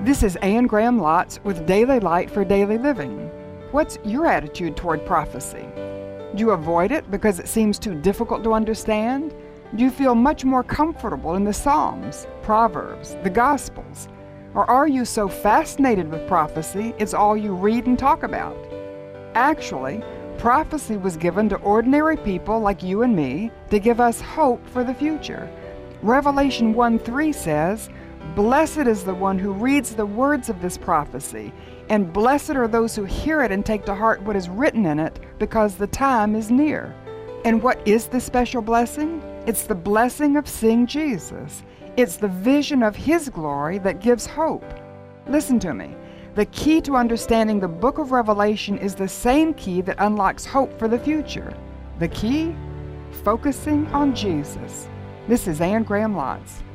This is Anne Graham Lotz with Daily Light for Daily Living. What's your attitude toward prophecy? Do you avoid it because it seems too difficult to understand? Do you feel much more comfortable in the Psalms, Proverbs, the Gospels? Or are you so fascinated with prophecy it's all you read and talk about? Actually, prophecy was given to ordinary people like you and me to give us hope for the future. Revelation 1:3 says, "Blessed is the one who reads the words of this prophecy, and blessed are those who hear it and take to heart what is written in it, because the time is near." And what is this special blessing? It's the blessing of seeing Jesus. It's the vision of His glory that gives hope. Listen to me. The key to understanding the book of Revelation is the same key that unlocks hope for the future. The key? Focusing on Jesus. This is Anne Graham Lotz.